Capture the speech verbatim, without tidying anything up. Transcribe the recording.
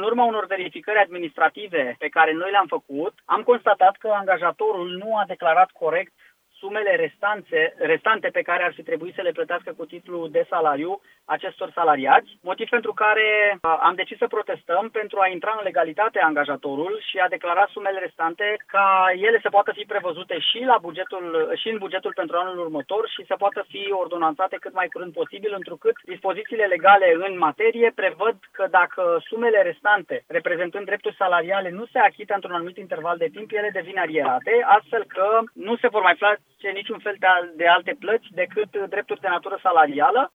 urma unor verificări administrative pe care noi le-am făcut, am constatat că angajatorul nu a declarat corect sumele restante, restante pe care ar fi trebuit să le plătească cu titlul de salariu acestor salariați, motiv pentru care am decis să protestăm pentru a intra în legalitate angajatorul și a declara sumele restante ca ele să poată fi prevăzute și la bugetul și în bugetul pentru anul următor și să poată fi ordonanțate cât mai curând posibil, întrucât dispozițiile legale în materie prevăd că dacă sumele restante, reprezentând drepturi salariale, nu se achită într-un anumit interval de timp, ele devin arierate, astfel că nu se vor mai face niciun fel de, de alte plăți decât drepturi de natură salarială